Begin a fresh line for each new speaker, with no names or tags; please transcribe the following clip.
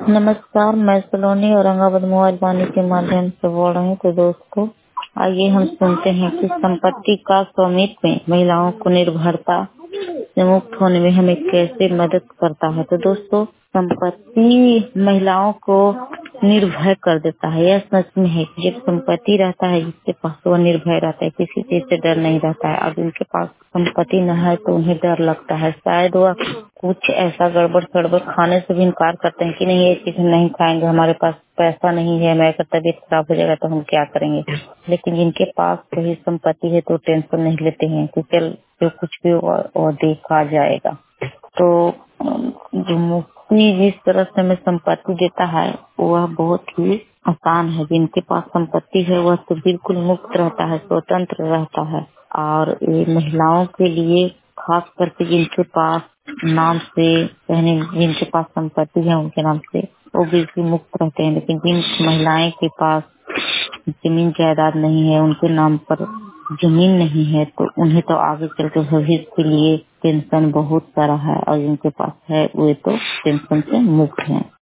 नमस्कार, मैं सलोनी औरंगाबाद मोबाइल वाणी के माध्यम से बोल रही हूँ। तो दोस्तों, आइए हम सुनते हैं कि संपत्ति का स्वामित्व में महिलाओं को निर्भरता से मुक्त होने में हमें कैसे मदद करता है। तो दोस्तों, संपत्ति महिलाओं को निर्भय कर देता है। यह सच में है कि जब संपत्ति रहता है जिसके पास, वो निर्भय रहता है, किसी चीज से डर नहीं रहता है। और जिनके पास संपत्ति न है तो उन्हें डर लगता है। शायद वह कुछ ऐसा गड़बड़ सड़बड़ खाने से भी इनकार करते हैं कि नहीं, ये चीज नहीं खाएंगे, हमारे पास पैसा नहीं है, मेरा तबीयत खराब हो जाएगा तो हम क्या करेंगे। लेकिन जिनके पास कोई संपत्ति है तो टेंशन नहीं लेते हैं कि चल जो कुछ भी और देखा जाएगा। तो जो मुक्ति जिस तरह से हमें संपत्ति देता है वह बहुत ही आसान है। जिनके पास संपत्ति है वह तो बिल्कुल मुक्त रहता है, स्वतंत्र रहता है। और ये महिलाओं के लिए खास करके जिनके पास नाम से यानी जिनके पास संपत्ति है उनके नाम से वो बिल्कुल मुक्त रहते हैं। लेकिन जिन महिलाएं के पास जमीन जायदाद नहीं है, उनके नाम पर जमीन नहीं है, तो उन्हें तो आगे चलकर भविष्य के लिए टेंशन बहुत सारा है। और जिनके पास है वे तो टेंशन से मुक्त हैं।